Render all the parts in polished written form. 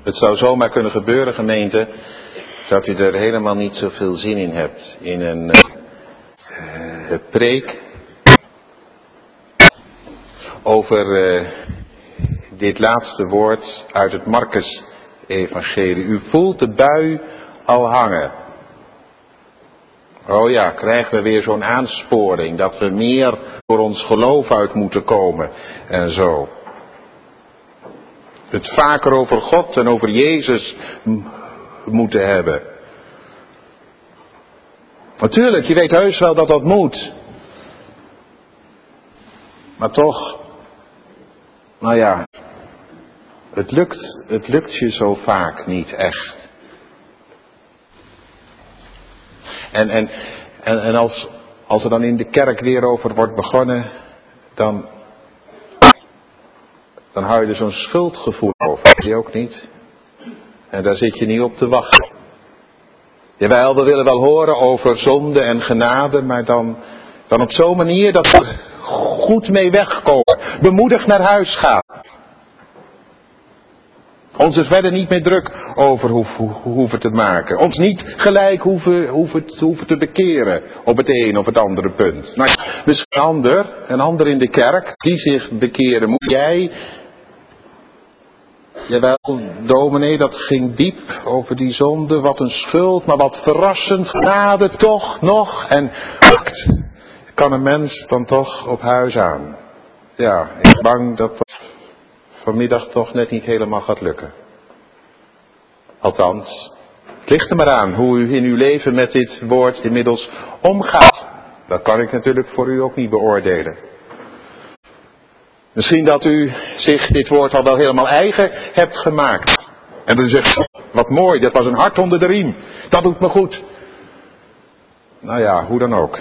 Het zou zomaar kunnen gebeuren, gemeente, dat u er helemaal niet zoveel zin in hebt. In een preek over dit laatste woord uit het Markus-evangelie. U voelt de bui al hangen. Oh ja, krijgen we weer zo'n aansporing dat we meer voor ons geloof uit moeten komen en zo. Het vaker over God en over Jezus moeten hebben. Natuurlijk, je weet heus wel dat dat moet. Maar toch, nou ja, het lukt je zo vaak niet echt. En als er dan in de kerk weer over wordt begonnen, dan hou je er zo'n schuldgevoel over. Die ook niet. En daar zit je niet op te wachten. Jawel, we willen wel horen over zonde en genade, maar dan op zo'n manier dat we goed mee wegkomen. Bemoedigd naar huis gaan. Ons er verder niet meer druk over hoeven te maken. Ons niet gelijk hoeven te bekeren op het een of het andere punt. Nou, misschien een ander in de kerk die zich bekeren. Moet jij... Jawel, dominee, dat ging diep over die zonde. Wat een schuld, maar wat verrassend. Genade toch nog. En kan een mens dan toch op huis aan. Ja, ik ben bang dat dat vanmiddag toch net niet helemaal gaat lukken. Althans, het ligt er maar aan hoe u in uw leven met dit woord inmiddels omgaat. Dat kan ik natuurlijk voor u ook niet beoordelen. Misschien dat u zich dit woord al wel helemaal eigen hebt gemaakt. En dan zegt, wat mooi, dat was een hart onder de riem. Dat doet me goed. Nou ja, hoe dan ook.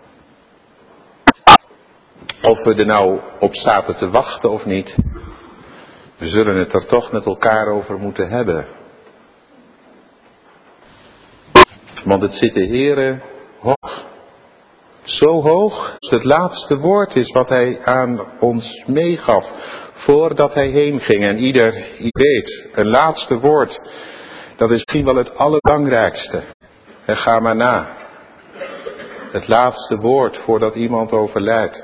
Of we er nou op zaten te wachten of niet. We zullen het er toch met elkaar over moeten hebben. Want het zit de Heere hoog. Zo hoog dat het laatste woord is wat hij aan ons meegaf. Voordat hij heen ging. En ieder weet, een laatste woord. Dat is misschien wel het allerbelangrijkste. En ga maar na. Het laatste woord voordat iemand overlijdt.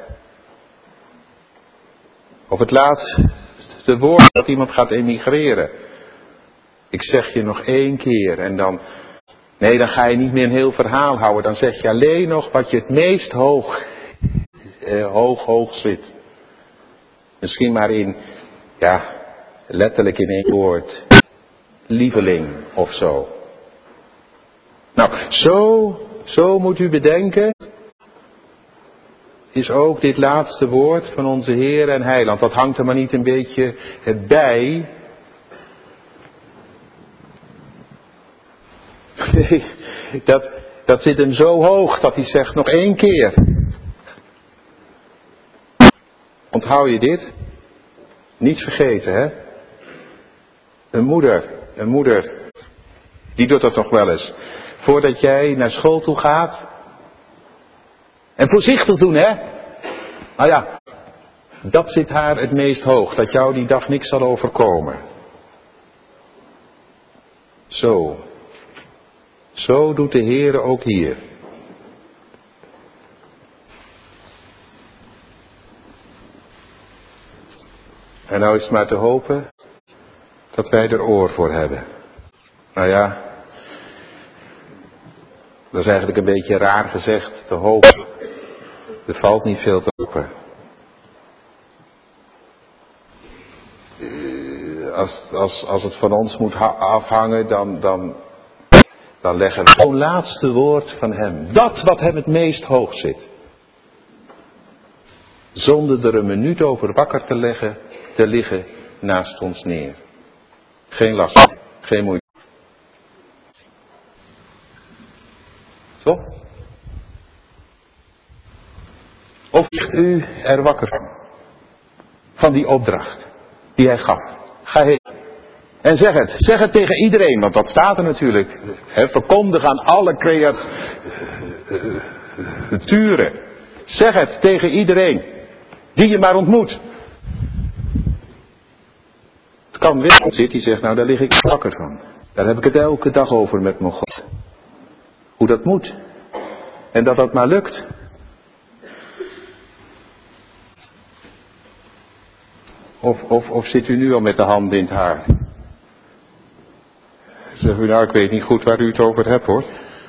Of het laatste woord dat iemand gaat emigreren. Ik zeg je nog 1 keer en dan... Nee, dan ga je niet meer een heel verhaal houden. Dan zeg je alleen nog wat je het meest hoog zit. Misschien maar letterlijk in 1 woord. Lieveling of zo. Nou, zo moet u bedenken. Is ook dit laatste woord van onze Heer en Heiland. Dat hangt er maar niet een beetje bij. Nee, dat zit hem zo hoog dat hij zegt nog 1 keer. Onthoud je dit? Niet vergeten, hè? Een moeder, die doet dat toch wel eens. Voordat jij naar school toe gaat. En voorzichtig doen, hè? Nou ja, dat zit haar het meest hoog. Dat jou die dag niks zal overkomen. Zo doet de Heere ook hier. En nou is het maar te hopen dat wij er oor voor hebben. Nou ja, dat is eigenlijk een beetje raar gezegd, te hopen. Er valt niet veel te hopen. Als het van ons moet afhangen, dan leggen we zo'n laatste woord van hem. Dat wat hem het meest hoog zit. Zonder er een minuut over wakker te liggen naast ons neer. Geen last, geen moeite. Toch? Of ligt u er wakker van die opdracht die hij gaf? Ga heen. En zeg het tegen iedereen, want dat staat er natuurlijk. Verkondig aan alle creaturen. Zeg het tegen iedereen die je maar ontmoet. Het kan werken zit, die zegt, nou daar lig ik wakker van. Daar heb ik het elke dag over met mijn God. Hoe dat moet. En dat dat maar lukt. Of zit u nu al met de hand in het haar? Zegt u, nou ik weet niet goed waar u het over hebt hoor.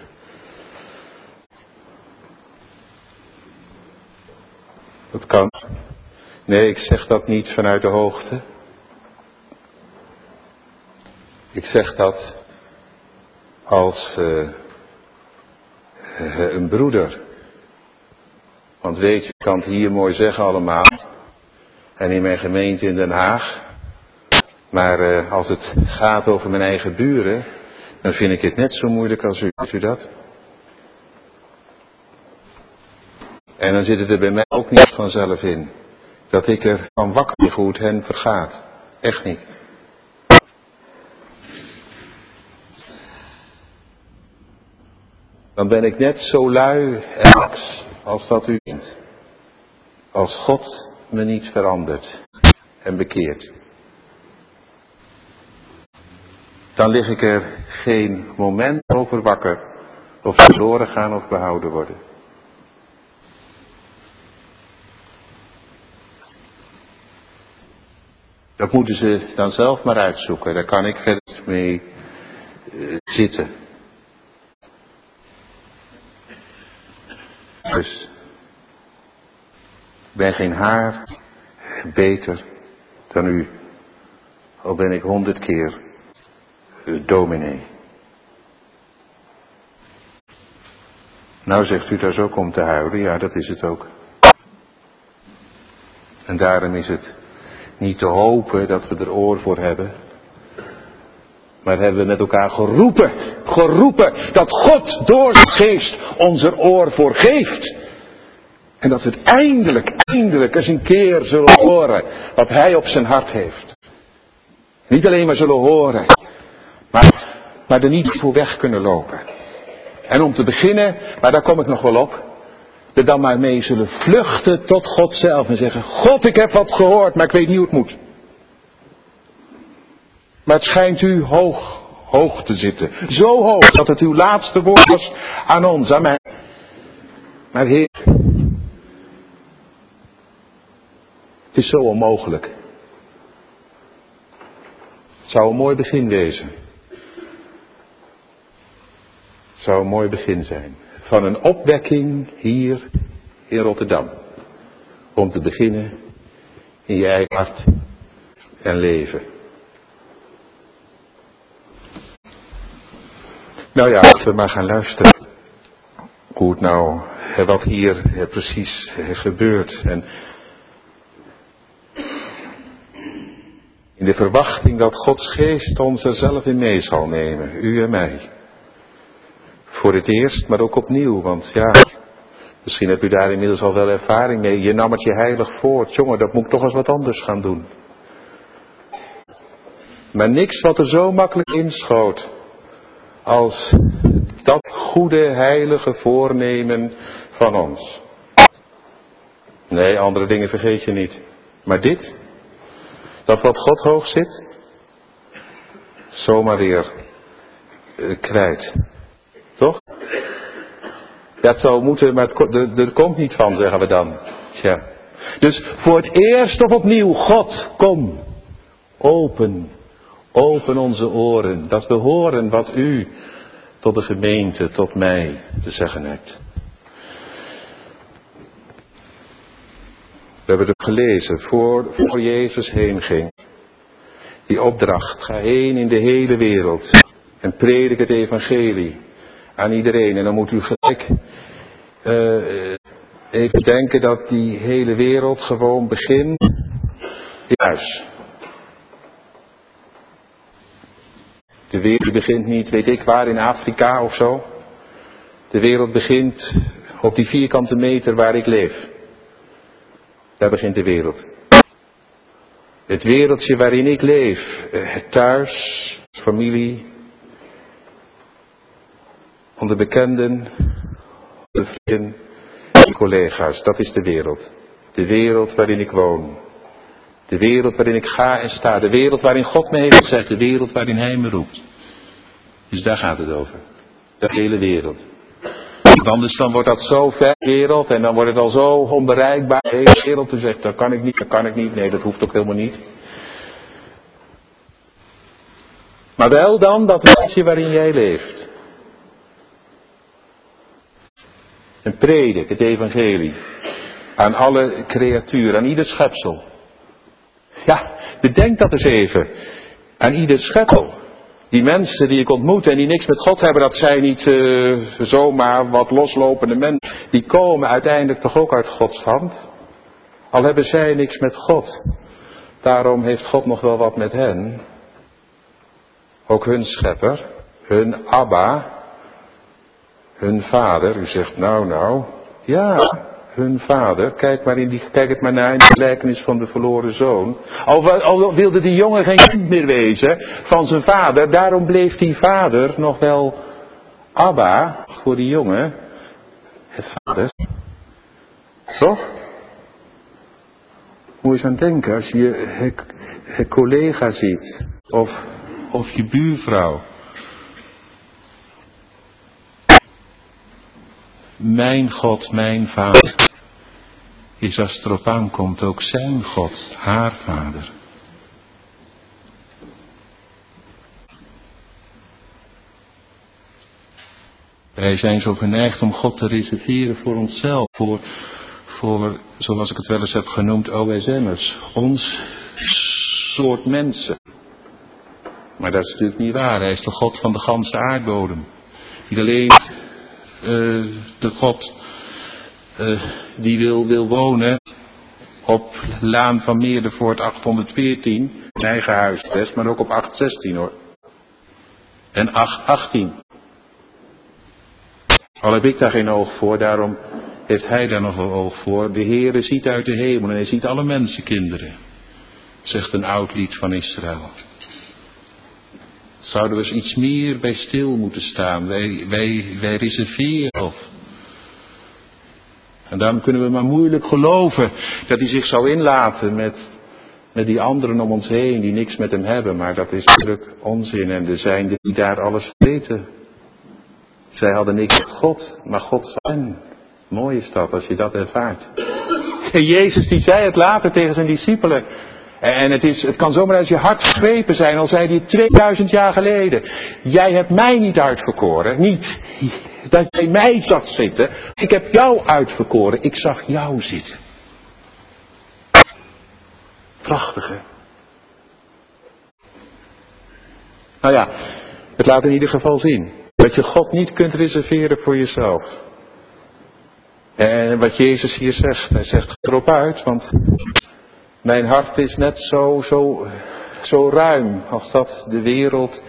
Dat kan. Nee, ik zeg dat niet vanuit de hoogte. Ik zeg dat als een broeder. Want weet je, ik kan het hier mooi zeggen allemaal. En in mijn gemeente in Den Haag. Maar als het gaat over mijn eigen buren, dan vind ik het net zo moeilijk als u. Weet u dat? En dan zit het er bij mij ook niet vanzelf in. Dat ik er van wakker lig hoe het hen vergaat. Echt niet. Dan ben ik net zo lui en laks als dat u bent. Als God me niet verandert en bekeert. Dan lig ik er geen moment over wakker. Of verloren gaan of behouden worden. Dat moeten ze dan zelf maar uitzoeken. Daar kan ik verder mee zitten. Dus ik ben geen haar beter dan u. Al ben ik 100 keer dominee. Nou zegt u daar zo om te huilen. Ja, dat is het ook. En daarom is het niet te hopen dat we er oor voor hebben. Maar hebben we met elkaar geroepen dat God door zijn geest ons er oor voor geeft. En dat we het eindelijk eens een keer zullen horen wat hij op zijn hart heeft. Niet alleen maar zullen horen, maar er niet voor weg kunnen lopen. En om te beginnen, maar daar kom ik nog wel op, er dan maar mee zullen vluchten tot God zelf en zeggen, God, ik heb wat gehoord, maar ik weet niet hoe het moet. Maar het schijnt u hoog te zitten. Zo hoog dat het uw laatste woord was aan ons, aan mij. Maar Heer, het is zo onmogelijk. Het zou een mooi begin wezen. Het zou een mooi begin zijn. Van een opwekking hier in Rotterdam. Om te beginnen in je eigen hart en leven. Nou ja, laten we maar gaan luisteren. Hoe het nou, wat hier precies gebeurt. En in de verwachting dat Gods geest ons er zelf in mee zal nemen. U en mij. Voor het eerst, maar ook opnieuw. Want ja, misschien hebt u daar inmiddels al wel ervaring mee. Je nam het je heilig voor. Jongen, dat moet ik toch eens wat anders gaan doen. Maar niks wat er zo makkelijk inschoot. Als dat goede, heilige voornemen van ons. Nee, andere dingen vergeet je niet. Maar dit, dat wat God hoog zit, zomaar weer kwijt. Toch? Ja, het zou moeten, maar het komt niet van, zeggen we dan. Tja. Dus voor het eerst of opnieuw, God, kom. Open onze oren, dat we horen wat u tot de gemeente, tot mij te zeggen hebt. We hebben het gelezen, voor Jezus heen ging. Die opdracht, ga heen in de hele wereld en predik het evangelie aan iedereen. En dan moet u gelijk even denken dat die hele wereld gewoon begint in huis. De wereld begint niet, weet ik waar, in Afrika of zo. De wereld begint op die vierkante meter waar ik leef. Daar begint de wereld. Het wereldje waarin ik leef. Het thuis, familie. Onder bekenden, de vrienden, de collega's. Dat is de wereld. De wereld waarin ik woon. De wereld waarin ik ga en sta. De wereld waarin God me heeft gezegd. De wereld waarin Hij me roept. Dus daar gaat het over. De hele wereld. Want anders dan wordt dat zo ver, de wereld. En dan wordt het al zo onbereikbaar. De hele wereld. Dus zegt, dat kan ik niet, dat kan ik niet. Nee, dat hoeft ook helemaal niet. Maar wel dan dat wereldje waarin jij leeft. En predik het evangelie. Aan alle creatuur, aan ieder schepsel. Ja, bedenk dat eens even. Aan ieder schepsel. Die mensen die ik ontmoet en die niks met God hebben, dat zijn niet zomaar wat loslopende mensen. Die komen uiteindelijk toch ook uit Gods hand. Al hebben zij niks met God. Daarom heeft God nog wel wat met hen. Ook hun schepper, hun Abba, hun vader. U zegt nou, ja, hun vader. Kijk het maar naar in de gelijkenis van de verloren zoon. Al wilde die jongen geen kind meer wezen van zijn vader. Daarom bleef die vader nog wel Abba voor die jongen. Het vader. Toch? Moet je eens aan denken als je je collega ziet. Of je buurvrouw. Mijn God, mijn vader. Is als het erop aankomt ook zijn God, haar vader. Wij zijn zo geneigd om God te reserveren voor onszelf. Voor, zoals ik het wel eens heb genoemd, OSM'ers. Ons soort mensen. Maar dat is natuurlijk niet waar. Hij is de God van de ganse aardbodem. Niet alleen de God die wil wonen op Laan van Meerdervoort 814. Zijn eigen huisvest, maar ook op 816 hoor. En 818. Al heb ik daar geen oog voor, daarom heeft hij daar nog wel oog voor. De Heere ziet uit de hemel en hij ziet alle mensenkinderen. Zegt een oud lied van Israël. Zouden we eens iets meer bij stil moeten staan. Wij reserveren op. En daarom kunnen we maar moeilijk geloven dat hij zich zou inlaten met die anderen om ons heen die niks met hem hebben. Maar dat is natuurlijk onzin en er zijn die daar alles weten. Zij hadden niks met God, maar God zag hen. Mooi is dat als je dat ervaart. En Jezus die zei het later tegen zijn discipelen. En het kan zomaar uit je hart gegrepen zijn, al zei hij 2000 jaar geleden. Jij hebt mij niet uitverkoren, niet dat jij mij zag zitten. Ik heb jou uitverkoren, ik zag jou zitten. Prachtig hè. Nou ja, het laat in ieder geval zien. Dat je God niet kunt reserveren voor jezelf. En wat Jezus hier zegt, hij zegt erop uit, want mijn hart is net zo ruim als dat de wereld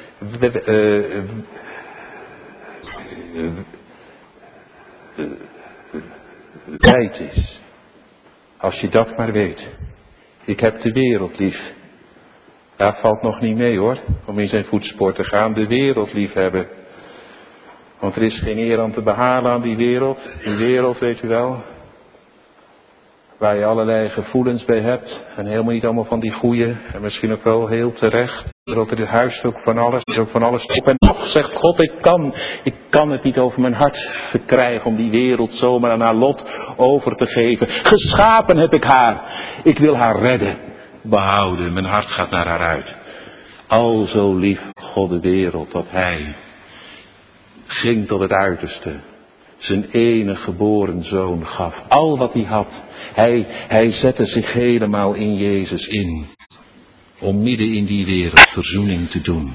wijd is. Als je dat maar weet. Ik heb de wereld lief. Daar valt nog niet mee hoor, om in zijn voetspoor te gaan, de wereld lief hebben. Want er is geen eer aan te behalen aan die wereld. Die wereld, weet u wel, waar je allerlei gevoelens bij hebt. En helemaal niet allemaal van die goeie. En misschien ook wel heel terecht. Er huist ook van alles. Er is ook van alles op. En toch zegt God, ik kan het niet over mijn hart verkrijgen om die wereld zomaar aan haar lot over te geven. Geschapen heb ik haar. Ik wil haar redden. Behouden. Mijn hart gaat naar haar uit. Al zo lief God de wereld dat hij ging tot het uiterste. Zijn enige geboren zoon gaf. Al wat hij had. Hij zette zich helemaal in Jezus in. Om midden in die wereld verzoening te doen.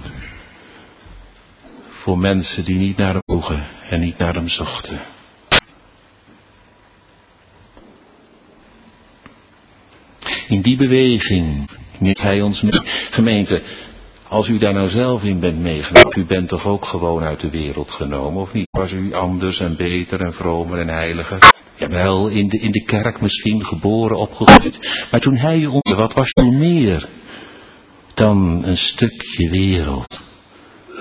Voor mensen die niet naar hem vroegen en niet naar hem zochten. In die beweging neemt hij ons mee. Gemeente, als u daar nou zelf in bent meegenomen, u bent toch ook gewoon uit de wereld genomen, of niet? Was u anders en beter en vromer en heiliger? Jawel, in de kerk misschien, geboren, opgegroeid. Maar toen hij je ontdekte, wat was toen meer dan een stukje wereld?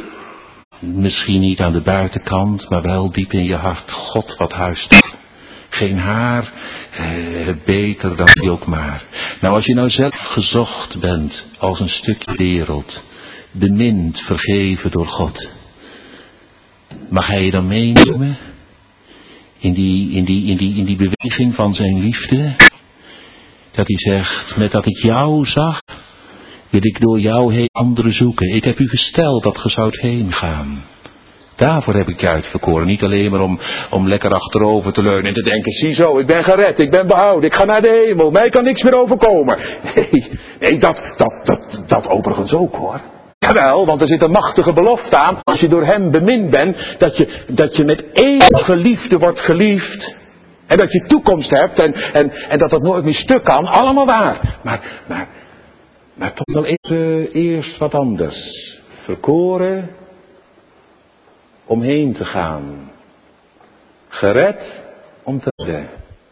Misschien niet aan de buitenkant, maar wel diep in je hart. God, wat huist er. Geen haar beter dan die ook maar. Nou, als je nou zelf gezocht bent als een stukje wereld, bemind, vergeven door God, mag hij je dan meenemen in die beweging van zijn liefde? Dat hij zegt, met dat ik jou zag, wil ik door jou heen anderen zoeken. Ik heb u gesteld dat ge zoudt heen gaan. Daarvoor heb ik je uitverkoren. Niet alleen maar om lekker achterover te leunen en te denken, ziezo, ik ben gered, ik ben behouden, ik ga naar de hemel, mij kan niks meer overkomen. Nee, dat overigens ook hoor. Jawel, want er zit een machtige belofte aan, als je door hem bemind bent, dat je met eeuwige liefde wordt geliefd. En dat je toekomst hebt en dat nooit meer stuk kan. Allemaal waar. Maar toch wel even eerst wat anders. Verkoren om heen te gaan. Gered om te redden.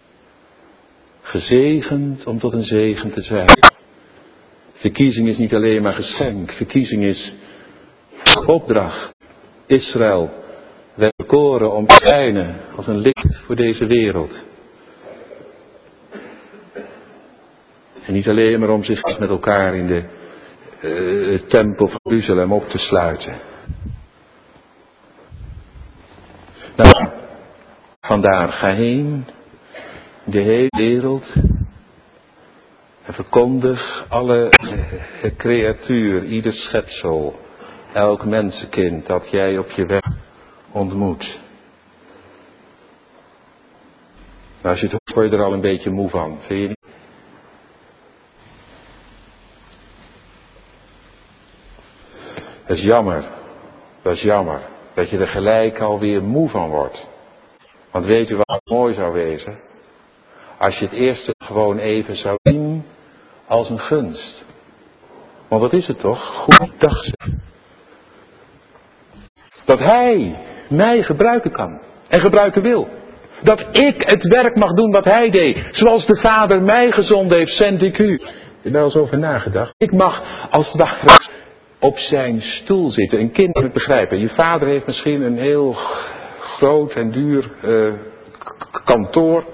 Gezegend om tot een zegen te zijn. Verkiezing is niet alleen maar geschenk. Verkiezing is opdracht. Israël werd verkoren om te schijnen als een licht voor deze wereld. En niet alleen maar om zich met elkaar in de tempel van Jeruzalem op te sluiten. Nou, vandaar ga heen, de hele wereld, en verkondig alle creatuur, ieder schepsel, elk mensenkind dat jij op je weg ontmoet. Nou, als je het hoort, word je er al een beetje moe van, vind je niet? Dat is jammer, dat je er gelijk alweer moe van wordt. Want weet u wat mooi zou wezen? Als je het eerste gewoon even zou zien als een gunst. Want wat is het toch? Goeiedag zeg. Dat hij mij gebruiken kan en gebruiken wil. Dat ik het werk mag doen wat hij deed. Zoals de Vader mij gezonden heeft, zend ik u. Ik heb er wel eens over nagedacht. Ik mag als het ware op zijn stoel zitten. Een kind moet het begrijpen. Je vader heeft misschien een heel groot en duur kantoor.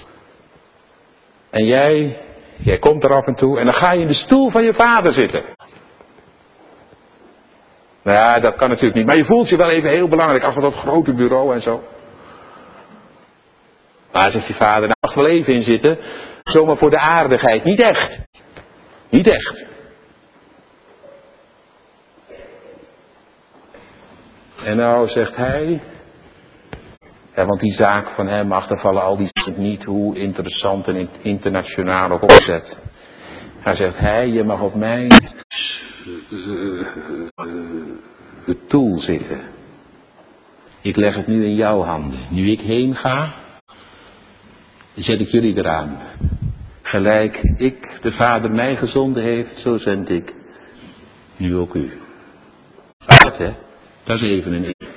En jij komt er af en toe en dan ga je in de stoel van je vader zitten. Nou ja, dat kan natuurlijk niet. Maar je voelt je wel even heel belangrijk achter dat grote bureau en zo. Maar zegt je vader, nou mag wel even in zitten. Zomaar voor de aardigheid. Niet echt. Niet echt. En nou zegt hij, ja, want die zaak van hem achtervallen al die niet hoe interessant en internationaal ook opzet. Hij zegt, je mag op mijn stoel zitten. Ik leg het nu in jouw handen. Nu ik heen ga, zet ik jullie eraan. Gelijk ik, de Vader mij gezonden heeft, zo zend ik nu ook u. Dat hè, dat is even een ik.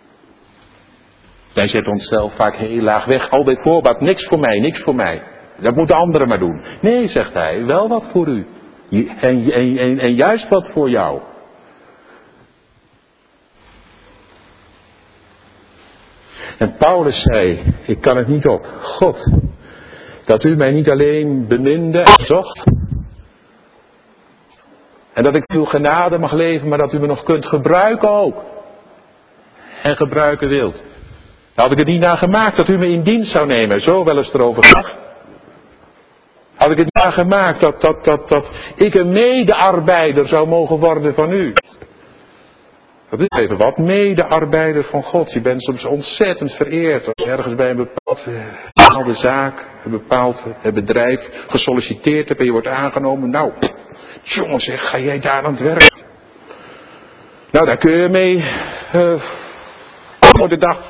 Wij zetten onszelf vaak heel laag weg. Al bij voorbaat, niks voor mij, niks voor mij. Dat moeten anderen maar doen. Nee, zegt hij, wel wat voor u. En juist wat voor jou. En Paulus zei, ik kan het niet op. God, dat u mij niet alleen beminde en zocht. En dat ik uw genade mag leven, maar dat u me nog kunt gebruiken ook. En gebruiken wilt. Daar had ik het niet naar gemaakt dat u me in dienst zou nemen. Zo wel eens erover gedacht. Had ik het niet naar gemaakt dat ik een medearbeider zou mogen worden van u. Dat is even wat. Medearbeider van God. Je bent soms ontzettend vereerd. Als je ergens bij een bepaalde zaak, een bepaald bedrijf gesolliciteerd hebt en je wordt aangenomen. Nou, jongen zeg, ga jij daar aan het werk? Nou, daar kun je mee voor de dag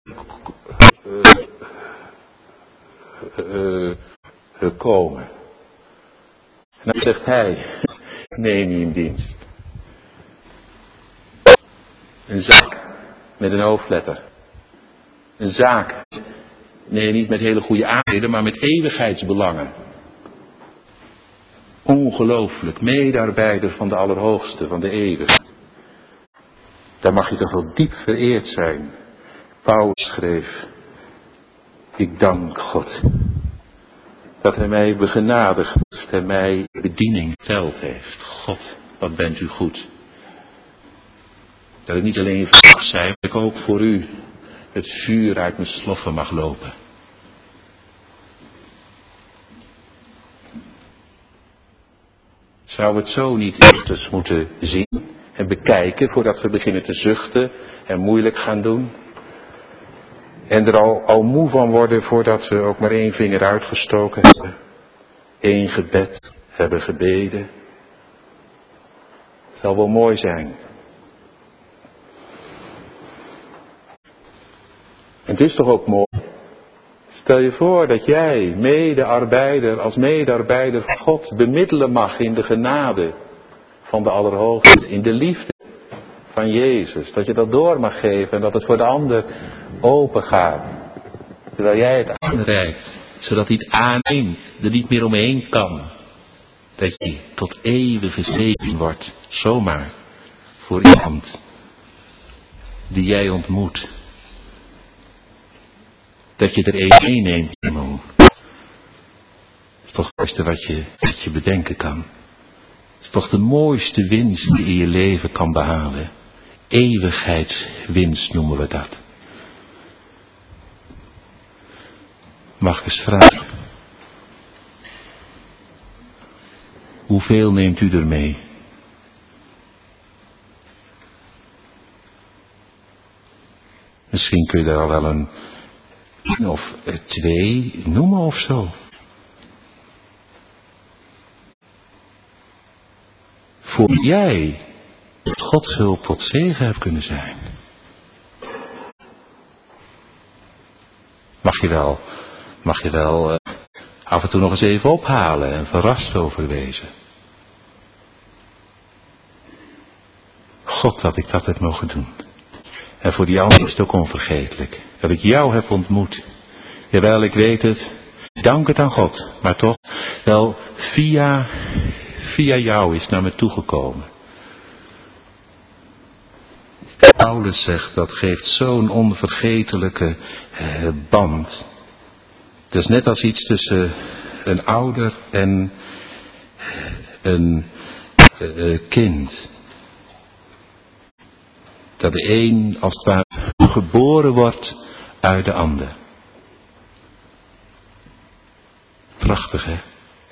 komen. En dan zegt hij, neem je in dienst. Een zaak met een hoofdletter. Een zaak, nee niet met hele goede aandelen, maar met eeuwigheidsbelangen. Ongelooflijk, medarbeider van de Allerhoogste, van de Eeuwige. Daar mag je toch wel diep vereerd zijn. Paulus schreef, Ik dank God dat hij mij begenadigd heeft en mij bediening gesteld heeft. God, wat bent u goed. Dat ik niet alleen vandaag zei, maar ik ook voor u het vuur uit mijn sloffen mag lopen. Zou het zo niet eerst eens moeten zien en bekijken voordat we beginnen te zuchten en moeilijk gaan doen? En er al moe van worden voordat we ook maar 1 vinger uitgestoken hebben. 1 gebed hebben gebeden. Het zal wel mooi zijn. En het is toch ook mooi. Stel je voor dat jij als medearbeider van God bemiddelen mag in de genade van de Allerhoogste. In de liefde van Jezus. Dat je dat door mag geven en dat het voor de ander open gaat. Terwijl jij het aanreikt. Zodat hij het aanneemt. Er niet meer omheen kan. Dat je tot eeuwige zegen wordt. Zomaar. Voor iemand die jij ontmoet. Dat je er 1 meeneemt. Dat is toch het mooiste wat je bedenken kan. Dat is toch de mooiste winst die je in je leven kan behalen. Eeuwigheidswinst noemen we dat. Mag ik eens vragen. Hoeveel neemt u er mee? Misschien kun je er al wel een 1 of 2 noemen of zo. Voor jij met Gods hulp tot zegen hebt kunnen zijn. Mag je wel af en toe nog eens even ophalen en verrast over wezen. God, dat ik dat heb mogen doen. En voor die ander is het ook onvergetelijk. Dat ik jou heb ontmoet. Jawel, ik weet het. Dank het aan God. Maar toch, wel via jou is naar me toegekomen. Paulus zegt, dat geeft zo'n onvergetelijke band. Het is net als iets tussen een ouder en een kind. Dat de een als het ware geboren wordt uit de ander. Prachtig, hè?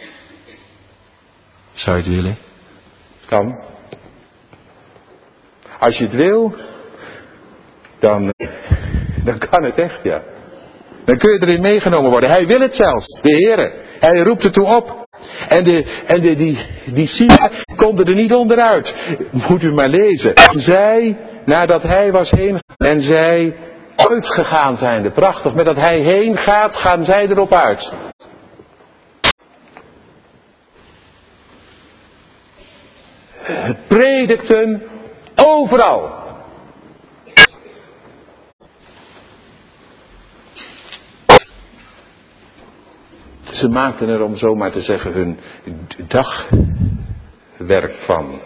Zou je het willen? Kan. Als je het wil, dan kan het echt, ja. Dan kun je erin meegenomen worden. Hij wil het zelfs, de Heere. Hij roept er toe op. En die zielen konden er niet onderuit. Moet u maar lezen. Zij, nadat hij was heen en zij uitgegaan zijnde. Prachtig, met dat hij heen gaat, gaan zij erop uit. Predikten overal. Ze maakten er, om zo maar te zeggen, hun dagwerk van.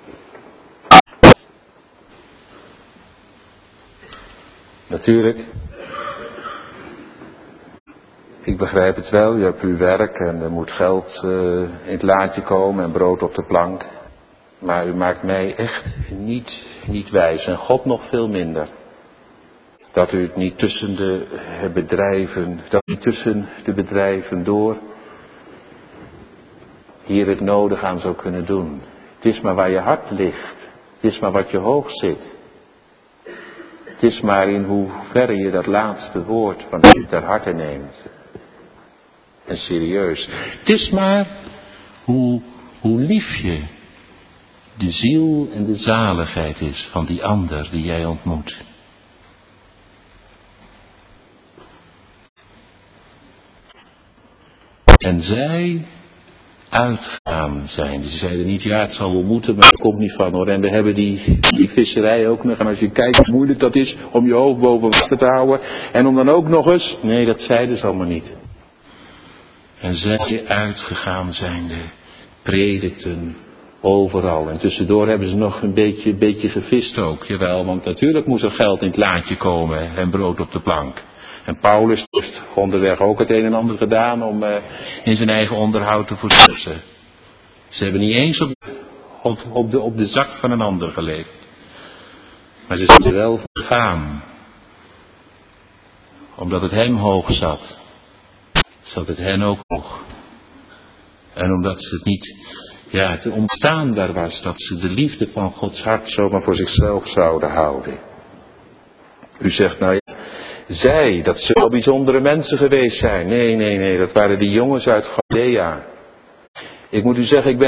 Natuurlijk. Ik begrijp het wel, je hebt uw werk en er moet geld in het laadje komen en brood op de plank. Maar u maakt mij echt niet wijs en God nog veel minder. Dat u het niet tussen de bedrijven door hier het nodig aan zou kunnen doen. Het is maar waar je hart ligt. Het is maar wat je hoog zit. Het is maar in hoeverre je dat laatste woord van u ter harte neemt. En serieus. Het is maar hoe lief je de ziel en de zaligheid is van die ander die jij ontmoet. En zij uitgegaan zijn. Ze zeiden niet, ja, het zal wel moeten, maar het komt niet van hoor. En we hebben die visserij ook nog. En als je kijkt hoe moeilijk dat is om je hoofd boven water te houden. En om dan ook nog eens. Nee, dat zeiden ze allemaal niet. En zij uitgegaan zijnde predikten overal. En tussendoor hebben ze nog een beetje gevist ook. Jawel, want natuurlijk moest er geld in het laadje komen en brood op de plank. En Paulus heeft onderweg ook het een en ander gedaan om in zijn eigen onderhoud te voorzien. Ze hebben niet eens op de zak van een ander geleefd. Maar ze zijn er wel gegaan. Omdat het hem hoog zat. Zat het hen ook hoog. En omdat ze het niet, te onstaanbaar was dat ze de liefde van Gods hart zomaar voor zichzelf zouden houden. U zegt nou ja, zij, dat zullen bijzondere mensen geweest zijn. Nee, dat waren die jongens uit Galilea. Ik moet u zeggen, ik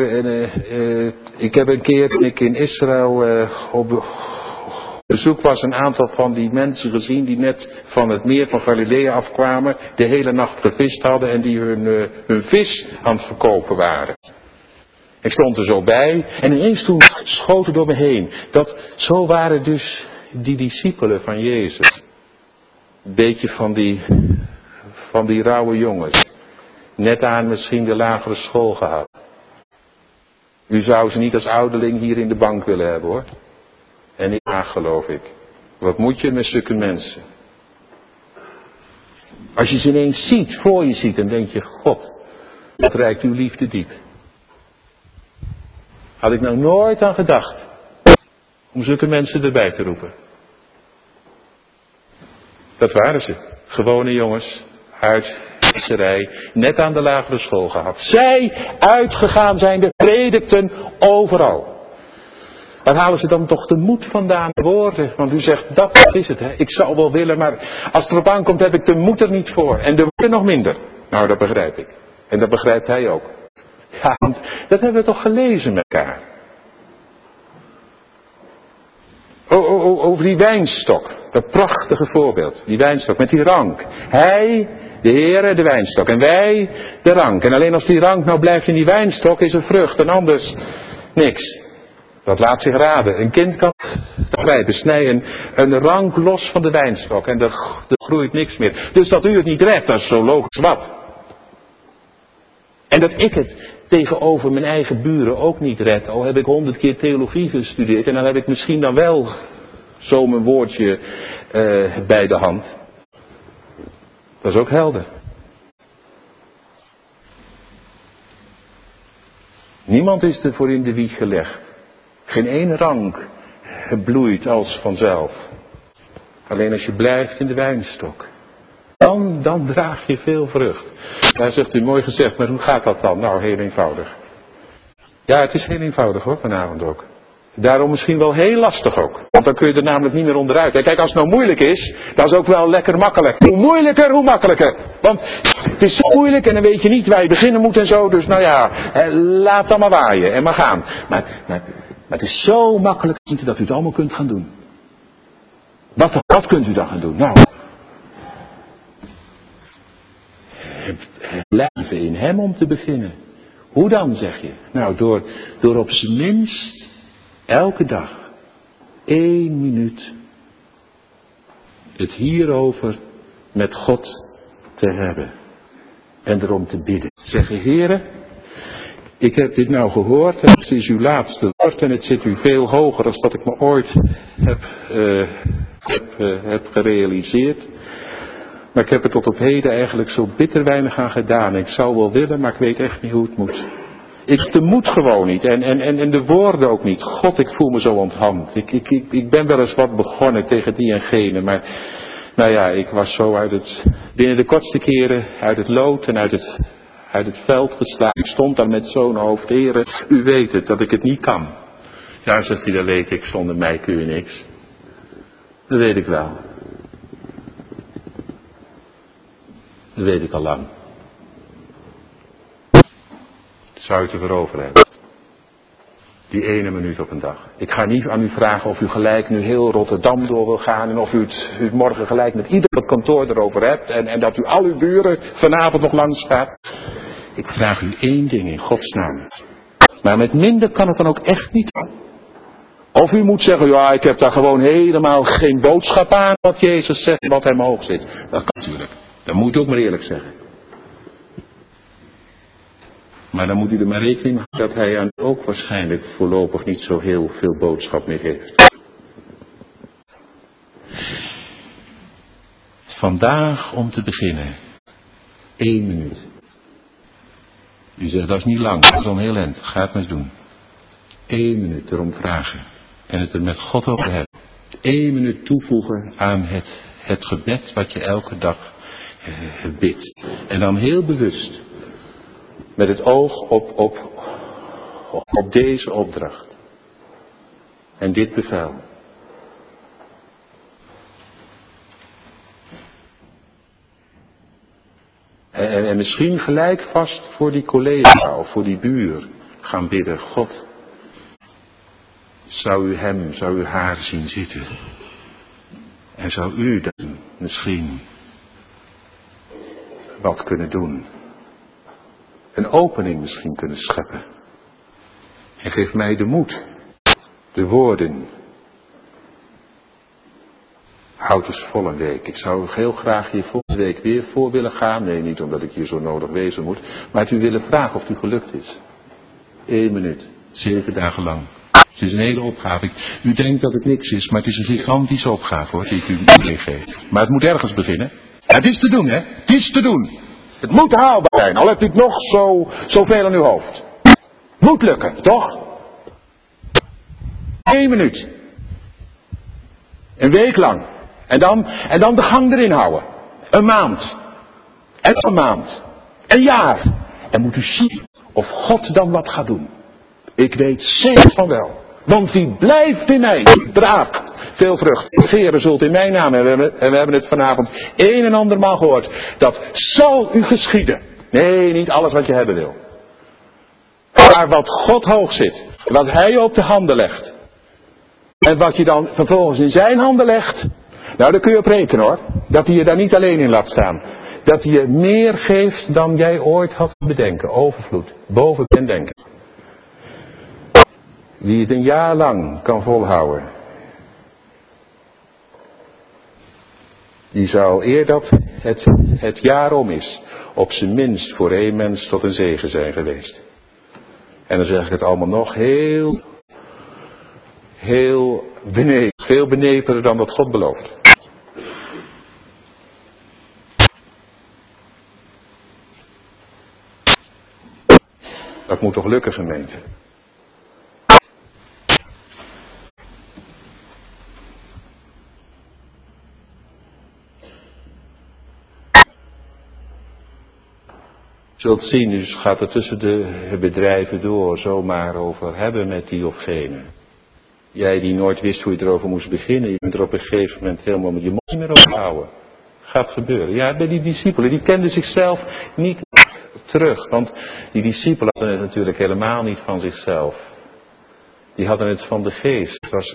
heb een keer toen ik in Israël op bezoek was, een aantal van die mensen gezien die net van het meer van Galilea afkwamen, de hele nacht gevist hadden en die hun vis aan het verkopen waren. Ik stond er zo bij en ineens toen schoot het door me heen. Zo waren dus die discipelen van Jezus. Een beetje van die rauwe jongens. Net aan misschien de lagere school gehad. U zou ze niet als ouderling hier in de bank willen hebben hoor. En ik geloof ik. Wat moet je met zulke mensen? Als je ze ineens ziet, voor je ziet, dan denk je, God, wat reikt uw liefde diep. Had ik nou nooit aan gedacht om zulke mensen erbij te roepen. Dat waren ze. Gewone jongens uit visserij, net aan de lagere school gehad. Zij uitgegaan zijn, de predikten overal. Waar halen ze dan toch de moed vandaan, de woorden? Want u zegt, dat is het. Hè? Ik zou wel willen, maar als het erop aankomt heb ik de moed er niet voor. En de woorden nog minder. Nou, dat begrijp ik. En dat begrijpt hij ook. Ja, want dat hebben we toch gelezen met elkaar. Over die wijnstok. Dat prachtige voorbeeld. Die wijnstok met die rank. Hij, de Heere, de wijnstok. En wij, de rank. En alleen als die rank nou blijft in die wijnstok is er vrucht. En anders niks. Dat laat zich raden. Een kind kan daarbij besnijden een rank los van de wijnstok. En er groeit niks meer. Dus dat u het niet redt, dat is zo logisch wat. En dat ik het tegenover mijn eigen buren ook niet red. Al heb ik 100 keer theologie gestudeerd. En dan heb ik misschien dan wel zo mijn woordje bij de hand. Dat is ook helder. Niemand is er voor in de wieg gelegd. Geen één rank bloeit als vanzelf. Alleen als je blijft in de wijnstok. Dan draag je veel vrucht. Daar zegt u mooi gezegd, maar hoe gaat dat dan? Nou, heel eenvoudig. Ja, het is heel eenvoudig hoor, vanavond ook. Daarom misschien wel heel lastig ook. Want dan kun je er namelijk niet meer onderuit. En kijk, als het nou moeilijk is, dat is ook wel lekker makkelijk. Hoe moeilijker, hoe makkelijker. Want het is zo moeilijk en dan weet je niet waar je beginnen moet en zo. Dus nou ja, laat dan maar waaien en maar gaan. Maar het is zo makkelijk dat u het allemaal kunt gaan doen. Wat kunt u dan gaan doen? Nou, blijven in hem om te beginnen. Hoe dan, zeg je? Nou, door op zijn minst elke dag 1 minuut het hierover met God te hebben. En erom te bidden. Zeggen, Heere, ik heb dit nou gehoord en het is uw laatste woord en het zit u veel hoger dan dat ik me ooit heb gerealiseerd. Maar ik heb er tot op heden eigenlijk zo bitter weinig aan gedaan. Ik zou wel willen, maar ik weet echt niet hoe het moet. Ik heb de moed gewoon niet en de woorden ook niet. God, ik voel me zo onthand. Ik ben wel eens wat begonnen tegen die en gene, maar nou ja, ik was zo binnen de kortste keren uit het lood en uit het veld geslagen. Ik stond daar met zo'n hoofd, Heere, u weet het, dat ik het niet kan. Ja, zegt hij, dat weet ik, zonder mij kun je niks. Dat weet ik wel. Dat weet ik al lang. Zou je het ervoor over hebben? Die 1 minuut op een dag. Ik ga niet aan u vragen of u gelijk nu heel Rotterdam door wil gaan. En of u het morgen gelijk met ieder op het kantoor erover hebt. En dat u al uw buren vanavond nog langs gaat. Ik vraag u 1 ding in Gods naam. Maar met minder kan het dan ook echt niet. Of u moet zeggen, ja, ik heb daar gewoon helemaal geen boodschap aan wat Jezus zegt en wat hem hoog zit. Dat kan natuurlijk. Dat moet u ook maar eerlijk zeggen. Maar dan moet u er maar rekening mee houden dat hij aan ook waarschijnlijk voorlopig niet zo heel veel boodschap meer heeft. Vandaag om te beginnen. 1 minuut. U zegt dat is niet lang, dat is al een heel eind. Ga het maar eens doen. 1 minuut erom vragen. En het er met God over hebben. 1 minuut toevoegen aan het gebed wat je elke dag bidt. En dan heel bewust. Met het oog op deze opdracht. En dit bevel. En misschien gelijk vast voor die collega of voor die buur gaan bidden. God, zou u haar zien zitten? En zou u dan misschien wat kunnen doen? Een opening misschien kunnen scheppen. En geef mij de moed, de woorden. Houd dus vol een week. Ik zou heel graag hier volgende week weer voor willen gaan. Nee, niet omdat ik hier zo nodig wezen moet. Maar het u willen vragen of het u gelukt is. 1 minuut. 7 dagen lang. Het is een hele opgave. U denkt dat het niks is, maar het is een gigantische opgave hoor, die ik u meegeef. Maar het moet ergens beginnen. Het is te doen, hè? Het is te doen. Het moet haalbaar zijn, al hebt u het nog zoveel in uw hoofd. Moet lukken, toch? 1 minuut. Een week lang. En dan de gang erin houden. Een maand. En een maand. Een jaar. En moet u zien of God dan wat gaat doen. Ik weet zeker van wel. Want wie blijft in mij, draagt veel vrucht. Geren zult in mijn naam, en we hebben het vanavond een en andermaal gehoord. Dat zal u geschieden. Nee, niet alles wat je hebben wil. Maar wat God hoog zit. Wat hij op de handen legt. En wat je dan vervolgens in zijn handen legt. Nou, daar kun je op rekenen hoor. Dat hij je daar niet alleen in laat staan. Dat hij je meer geeft dan jij ooit had bedenken. Overvloed. Boven kan denken. Wie het een jaar lang kan volhouden. Die zal eer dat het jaar om is. Op zijn minst voor 1 mens tot een zegen zijn geweest. En dan zeg ik het allemaal nog heel benepen. Veel benepener dan wat God belooft. Dat moet toch lukken, gemeente? Zult zien, dus gaat het tussen de bedrijven door zomaar over hebben met die of gene. Jij die nooit wist hoe je erover moest beginnen, je bent er op een gegeven moment helemaal met je mond niet meer over houden. Gaat gebeuren. Ja, bij die discipelen, die kenden zichzelf niet terug. Want die discipelen hadden het natuurlijk helemaal niet van zichzelf. Die hadden het van de geest. Het was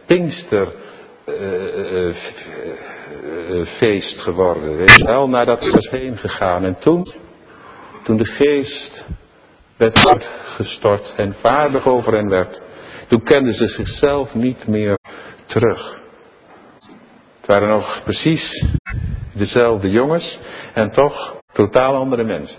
Pinksterfeest geworden. Weet je wel, nadat hij was heen gegaan. En toen de geest werd uitgestort en vaardig over hen werd. Toen kenden ze zichzelf niet meer terug. Het waren nog precies dezelfde jongens en toch totaal andere mensen.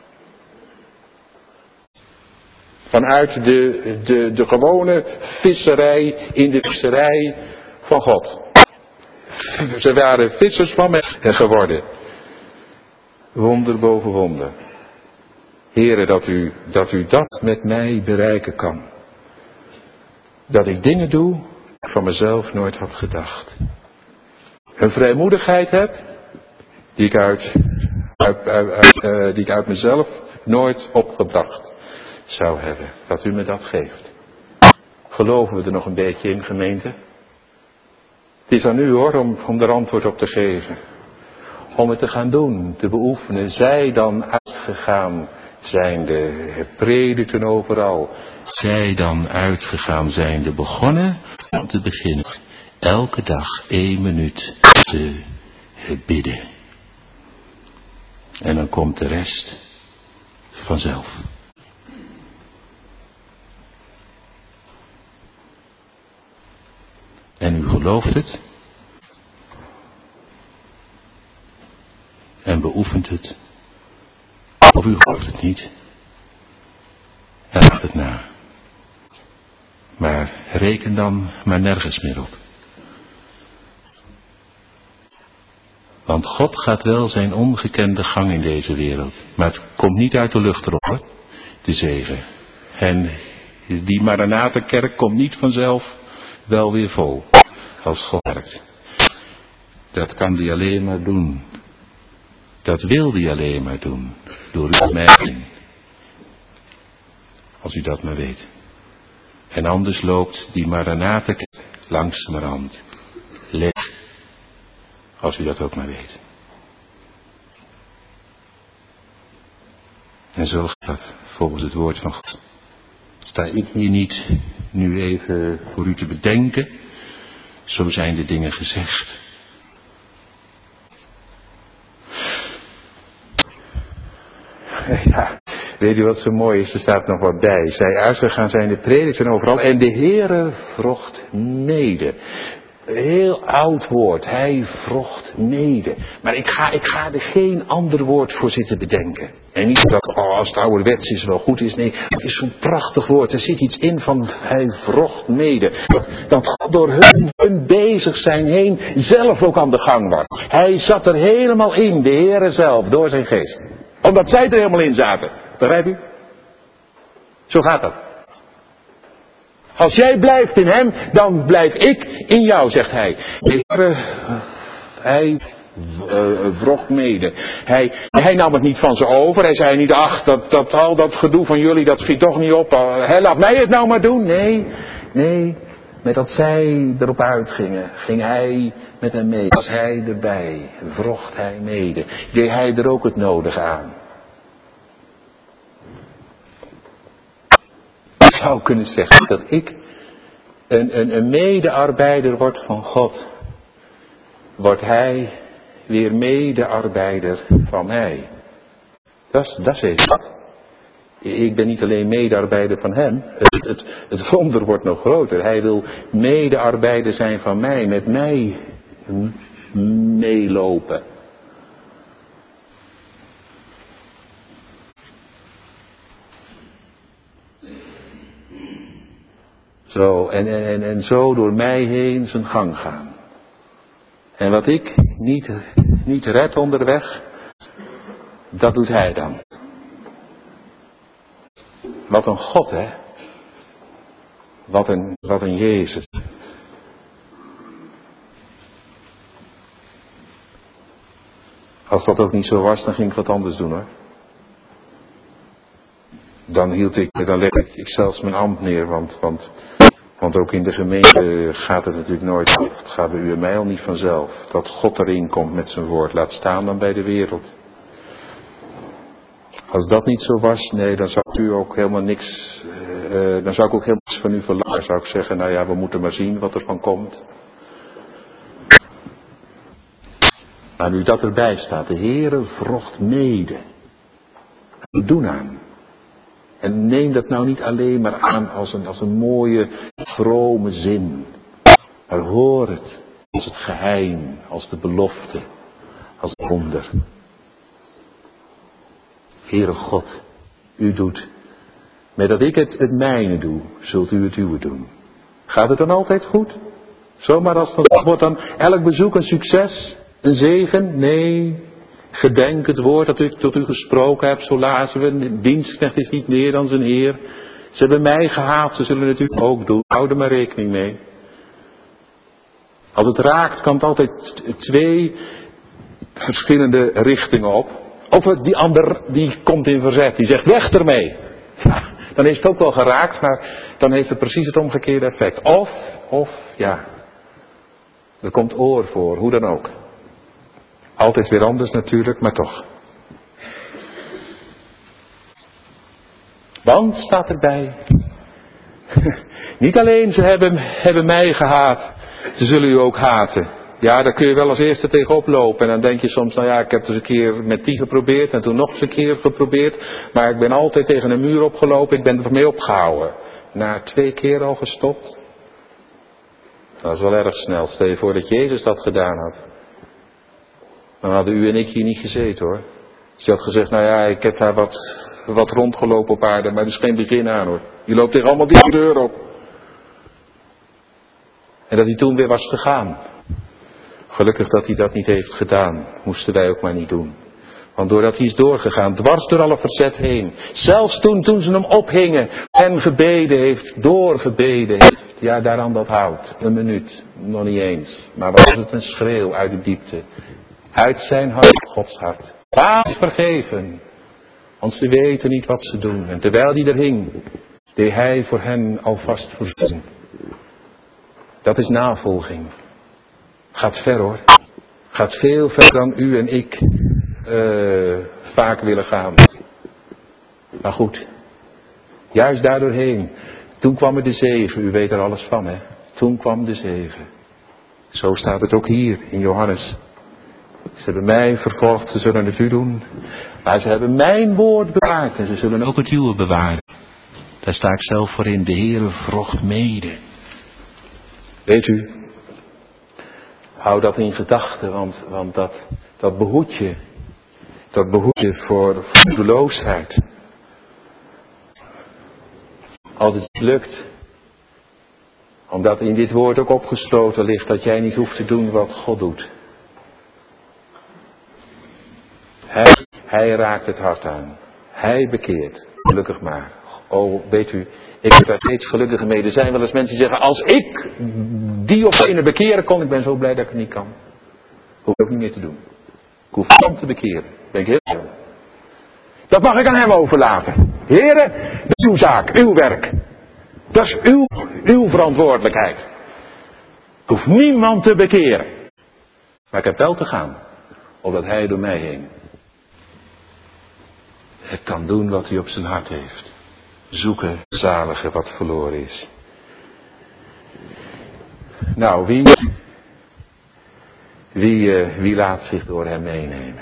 Vanuit de gewone visserij in de visserij van God. Ze waren vissers van mensen geworden. Wonder boven wonder. Heere, dat u dat met mij bereiken kan. Dat ik dingen doe die ik van mezelf nooit had gedacht. Een vrijmoedigheid heb die ik uit mezelf nooit opgebracht zou hebben. Dat u me dat geeft. Geloven we er nog een beetje in, gemeente? Het is aan u hoor, om er antwoord op te geven. Om het te gaan doen, te beoefenen. Zij dan uitgegaan zijnde, predikten overal. Zij dan uitgegaan zijnde, begonnen om te beginnen. Elke dag 1 minuut te bidden. En dan komt de rest vanzelf. En u gelooft het. En beoefent het. Of u gelooft het niet. En laat het na. Maar reken dan maar nergens meer op. Want God gaat wel zijn ongekende gang in deze wereld. Maar het komt niet uit de lucht erop, hoor, de zegen. En die Maranatenkerk komt niet vanzelf wel weer vol. Als God werkt. Dat kan die alleen maar doen. Dat wil die alleen maar doen. Door u mij heen. Als u dat maar weet. En anders loopt die Maranatenkerk langzamerhand leeg. Als u dat ook maar weet. En zo gaat dat volgens het woord van God. Sta ik hier niet nu even voor u te bedenken. Zo zijn de dingen gezegd. Ja, weet u wat zo mooi is? Er staat nog wat bij. Zij uitgegaan zijn de predikers en overal. En de Heere vrocht mede. Heel oud woord. Hij vrocht mede. Maar ik ga er geen ander woord voor zitten bedenken. En niet dat, als het ouderwets is wel goed is. Nee, het is zo'n prachtig woord. Er zit iets in van hij vrocht mede. Dat God door hun bezig zijn heen zelf ook aan de gang was. Hij zat er helemaal in, de Heere zelf, door zijn geest. Omdat zij er helemaal in zaten. Begrijp u? Zo gaat dat. Als jij blijft in hem, dan blijf ik in jou, zegt hij. De Heere, hij vrocht mede. Hij nam het niet van ze over. Hij zei niet, ach, al dat gedoe van jullie, dat schiet toch niet op. Laat mij het nou maar doen. Nee. Met dat zij erop uitgingen, ging hij met hem mee. Was hij erbij, vrocht hij mede. Deed hij er ook het nodige aan. Ik zou kunnen zeggen dat ik een medearbeider word van God. Wordt hij weer medearbeider van mij. Dat is het. Ik ben niet alleen medearbeider van hem. Het wonder wordt nog groter. Hij wil medearbeider zijn van mij. Met mij meelopen. Zo, en zo door mij heen zijn gang gaan. En wat ik niet red onderweg, dat doet hij dan. Wat een God, hè. Wat een Jezus. Als dat ook niet zo was, dan ging ik wat anders doen, hoor. Dan legde ik zelfs mijn ambt neer, want ook in de gemeente gaat het natuurlijk nooit af. Het gaat bij u en mij al niet vanzelf. Dat God erin komt met zijn woord, laat staan dan bij de wereld. Als dat niet zo was, nee, dan zou u ook helemaal niks, dan zou ik ook helemaal niks van u verlangen. Zou ik zeggen, nou ja, we moeten maar zien wat er van komt. Maar nu dat erbij staat, de Heere vrocht mede. Doen aan. En neem dat nou niet alleen maar aan als een mooie, vrome zin. Maar hoor het als het geheim, als de belofte, als het wonder. Heere God, u doet, met dat ik het mijne doe, zult u het uwe doen. Gaat het dan altijd goed? Zomaar als dat wordt dan elk bezoek een succes, een zegen? Nee. Gedenk het woord dat ik tot u gesproken heb, zo lazen we. De dienstknecht is niet meer dan zijn Heer. Ze hebben mij gehaat, ze zullen het u ook doen. Hou er maar rekening mee. Als het raakt, kan het altijd twee verschillende richtingen op. Of die ander, die komt in verzet, die zegt weg ermee. Ja, dan is het ook wel geraakt, maar dan heeft het precies het omgekeerde effect. Of, ja, er komt oor voor, hoe dan ook. Altijd weer anders natuurlijk, maar toch. Want, staat erbij, niet alleen ze hebben mij gehaat, ze zullen u ook haten. Ja, daar kun je wel als eerste tegenop lopen. En dan denk je soms, nou ja, ik heb het eens een keer met die geprobeerd en toen nog eens een keer geprobeerd. Maar ik ben altijd tegen een muur opgelopen, ik ben er mee opgehouden. Na 2 keer al gestopt. Dat is wel erg snel. Stel je voor dat Jezus dat gedaan had. Dan hadden u en ik hier niet gezeten, hoor. Dus je had gezegd, nou ja, ik heb daar wat rondgelopen op aarde, maar er is geen begin aan, hoor. Je loopt tegen allemaal die deur op. En dat hij toen weer was gegaan. Gelukkig dat hij dat niet heeft gedaan. Moesten wij ook maar niet doen. Want doordat hij is doorgegaan, dwars door alle verzet heen. Zelfs toen ze hem ophingen en gebeden heeft, doorgebeden heeft. Ja, daaraan dat hout. Een minuut, nog niet eens. Maar was het een schreeuw uit de diepte. Uit zijn hart, Gods hart. Vader, vergeven. Want ze weten niet wat ze doen. En terwijl hij er hing, deed hij voor hen alvast voorzien. Dat is navolging. Gaat ver hoor. Gaat veel verder dan u en ik vaak willen gaan. Maar goed, juist daardoorheen. Toen kwam er de zegen. U weet er alles van, hè. Toen kwam de zegen. Zo staat het ook hier in Johannes. Ze hebben mij vervolgd, ze zullen het u doen. Maar ze hebben mijn woord bewaard en ze zullen ook het uwe bewaren. Daar sta ik zelf voor in. De Heere vrocht mede. Weet u, hou dat in gedachten, want dat behoedt je. Dat behoedt je voor doelloosheid. Als het lukt, omdat in dit woord ook opgesloten ligt dat jij niet hoeft te doen wat God doet. Hij raakt het hart aan. Hij bekeert. Gelukkig maar. Oh, weet u, ik heb daar steeds gelukkiger mee. Er zijn wel eens mensen die zeggen, als ik die of gene bekeren kon, ik ben zo blij dat ik het niet kan. Hoef ik ook niet meer te doen. Ik hoef hem te bekeren. Ben ik heel blij. Dat mag ik aan hem overlaten. Heren, dat is uw zaak, uw werk. Dat is uw verantwoordelijkheid. Ik hoef niemand te bekeren. Maar ik heb wel te gaan, opdat hij door mij heen het kan doen wat hij op zijn hart heeft. Zoeken, zaligen wat verloren is. Nou, wie laat zich door hem meenemen?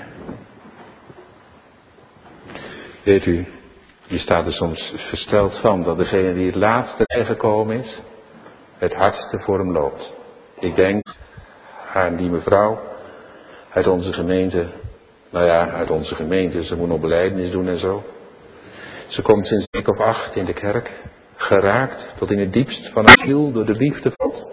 Weet u, je staat er soms versteld van dat degene die het laatste gekomen is, het hardste voor hem loopt. Ik denk aan die mevrouw uit onze gemeente. Nou ja, uit onze gemeente, ze moet nog belijdenis doen en zo. Ze komt sinds een week of 8 in de kerk, geraakt tot in het diepst van haar ziel door de liefde van God.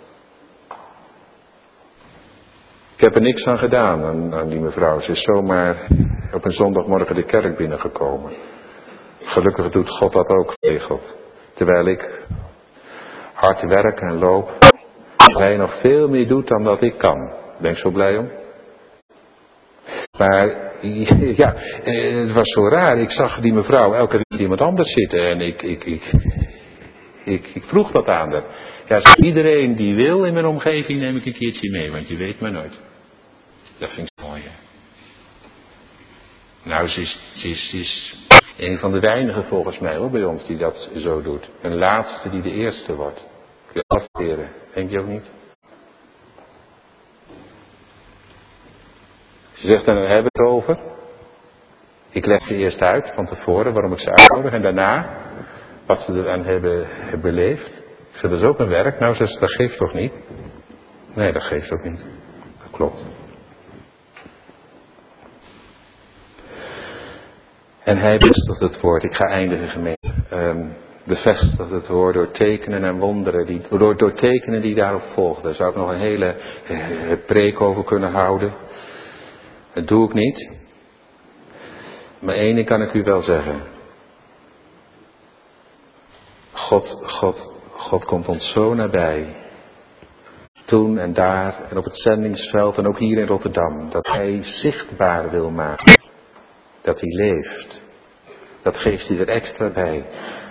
Ik heb er niks aan gedaan aan die mevrouw. Ze is zomaar op een zondagmorgen de kerk binnengekomen. Gelukkig doet God dat ook geregeld. Terwijl ik hard werk en loop, hij nog veel meer doet dan dat ik kan. Daar ben ik zo blij om. Maar ja, het was zo raar. Ik zag die mevrouw elke week iemand anders zitten en ik vroeg dat aan haar. Ja, iedereen die wil in mijn omgeving neem ik een keertje mee, want je weet maar nooit. Dat vind ik mooi, hè. Nou, ze is een van de weinigen volgens mij hoor, bij ons die dat zo doet. Een laatste die de eerste wordt. Kun je afleren, denk je ook niet? Ze zegt dan, daar hebben we het over. Ik leg ze eerst uit van tevoren waarom ik ze uitnodig. En daarna, wat ze eraan hebben beleefd. Ik zeg, dat is ook een werk. Nou, zegt ze, dat geeft toch niet? Nee, dat geeft ook niet. Dat klopt. En hij bevestigt het woord. Ik ga eindigen, gemeente. Bevestigt het woord door tekenen en wonderen. Door tekenen die daarop volgden. Daar zou ik nog een hele preek over kunnen houden. Dat doe ik niet. Maar één ding kan ik u wel zeggen. God komt ons zo nabij. Toen en daar en op het zendingsveld en ook hier in Rotterdam. Dat hij zichtbaar wil maken. Dat hij leeft. Dat geeft hij er extra bij.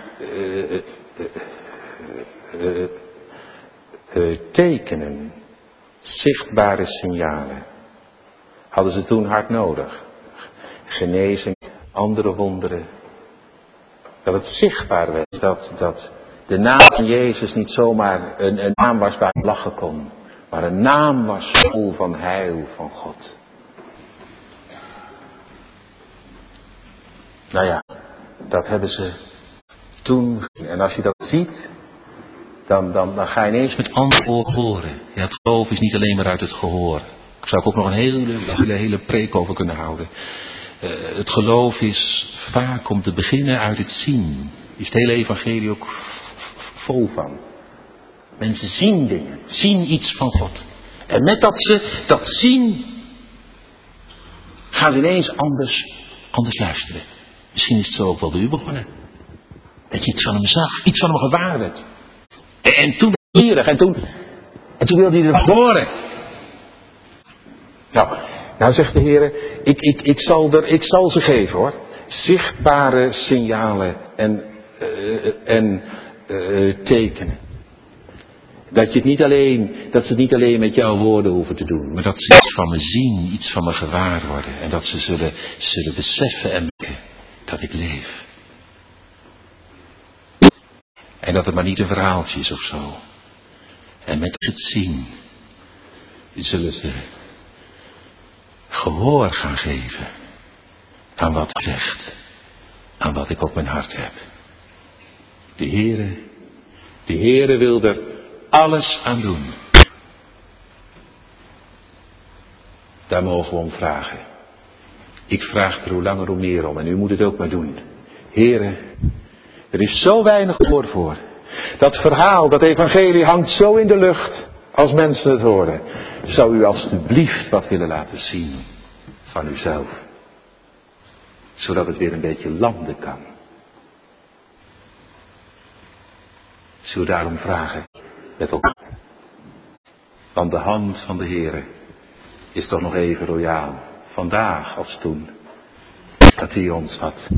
Tekenen. Zichtbare signalen. Hadden ze toen hard nodig. Genezing, andere wonderen. Dat het zichtbaar werd. Dat de naam van Jezus niet zomaar een naam was waar je lachen kon. Maar een naam was vol van heil van God. Nou ja, dat hebben ze toen. En als je dat ziet, dan ga je ineens met andere oren horen. Ja, het geloof is niet alleen maar uit het gehoor. Daar zou ik ook nog een hele preek over kunnen houden. Het geloof is vaak om te beginnen uit het zien. Is het hele evangelie ook vol van. Mensen zien dingen, zien iets van God. En met dat ze dat zien, gaan ze ineens anders luisteren. Misschien is het zo ook wel bij u begonnen. Dat je iets van hem zag, iets van hem gewaar werd. En toen werd hij gierig, en toen wilde hij er horen. Nou zegt de Heer, ik zal ze geven hoor. Zichtbare signalen en tekenen. Dat ze het niet alleen met jouw woorden hoeven te doen. Maar dat ze iets van me zien, iets van me gewaar worden. En dat ze zullen beseffen en merken dat ik leef. En dat het maar niet een verhaaltje is of zo. En met het zien zullen ze gehoor gaan geven aan wat hij zegt. Aan wat ik op mijn hart heb. De Heere wil er alles aan doen. Daar mogen we om vragen. Ik vraag er hoe langer hoe meer om en u moet het ook maar doen. Heere, er is zo weinig woord voor. Dat verhaal, dat evangelie hangt zo in de lucht als mensen het horen. Zou u alstublieft wat willen laten zien van uzelf. Zodat het weer een beetje landen kan. Zullen we daarom vragen met elkaar. Want de hand van de Heere is toch nog even royaal. Vandaag als toen. Dat hij ons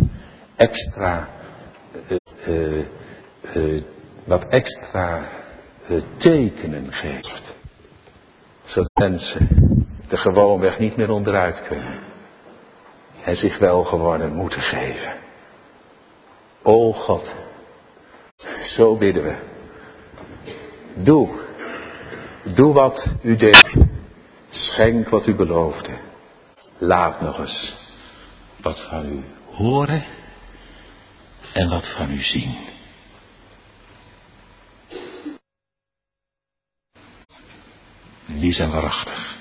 wat extra tekenen geeft. Zodat mensen er gewoonweg niet meer onderuit kunnen. En zich wel gewoon moeten geven. O God, zo bidden we. Doe wat u deed. Schenk wat u beloofde. Laat nog eens wat van u horen en wat van u zien. Die zijn waarachtig.